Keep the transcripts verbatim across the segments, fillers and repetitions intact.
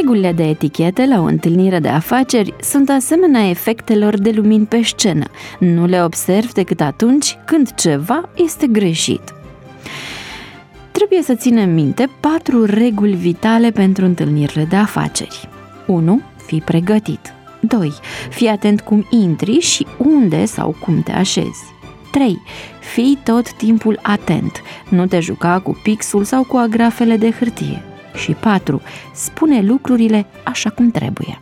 Regulile de etichetă la o întâlnire de afaceri sunt asemenea efectelor de lumini pe scenă. Nu le observi decât atunci când ceva este greșit. Trebuie să ținem minte patru reguli vitale pentru întâlnirile de afaceri. unu. Fii pregătit. doi. Fii atent cum intri și unde sau cum te așezi. trei. Fii tot timpul atent. Nu te juca cu pixul sau cu agrafele de hârtie. Și patru. Spune lucrurile așa cum trebuie.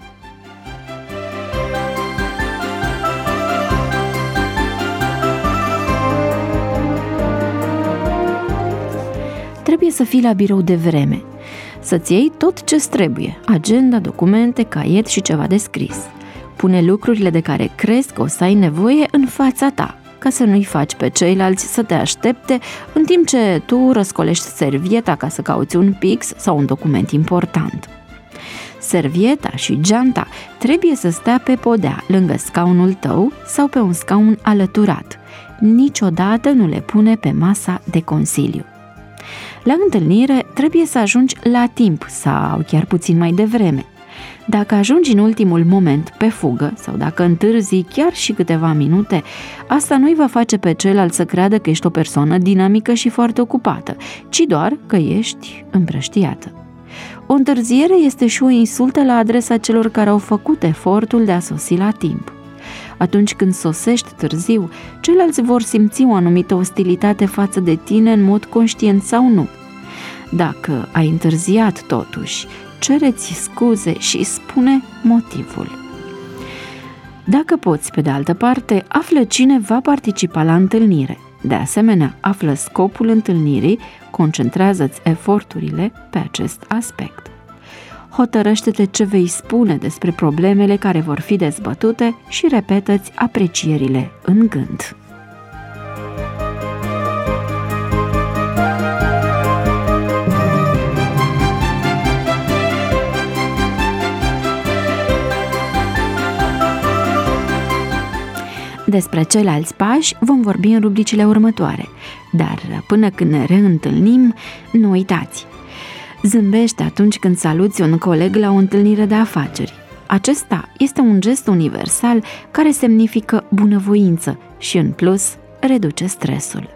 Trebuie să fii la birou de vreme. Să-ți iei tot ce-ți trebuie, agenda, documente, caiet și ceva de scris. Pune lucrurile de care crezi că o să ai nevoie în fața ta, ca să nu-i faci pe ceilalți să te aștepte în timp ce tu răscolești servieta ca să cauți un pix sau un document important. Servieta și geanta trebuie să stea pe podea, lângă scaunul tău sau pe un scaun alăturat. Niciodată nu le pune pe masa de consiliu. La întâlnire trebuie să ajungi la timp sau chiar puțin mai devreme. Dacă ajungi în ultimul moment pe fugă sau dacă întârzi chiar și câteva minute, asta nu îi va face pe ceilalți să creadă că ești o persoană dinamică și foarte ocupată, ci doar că ești împrăștiată. O întârziere este și o insultă la adresa celor care au făcut efortul de a sosi la timp. Atunci când sosești târziu, ceilalți vor simți o anumită ostilitate față de tine în mod conștient sau nu. Dacă ai întârziat totuși, cere-ți scuze și spune motivul. Dacă poți, pe de altă parte, află cine va participa la întâlnire. De asemenea, află scopul întâlnirii, concentrează-ți eforturile pe acest aspect. Hotărăște-te ce vei spune despre problemele care vor fi dezbătute și repetă-ți aprecierile în gând. Despre ceilalți pași vom vorbi în rubricile următoare, dar până când ne reîntâlnim, nu uitați! Zâmbește atunci când saluți un coleg la o întâlnire de afaceri. Acesta este un gest universal care semnifică bunăvoință și, în plus, reduce stresul.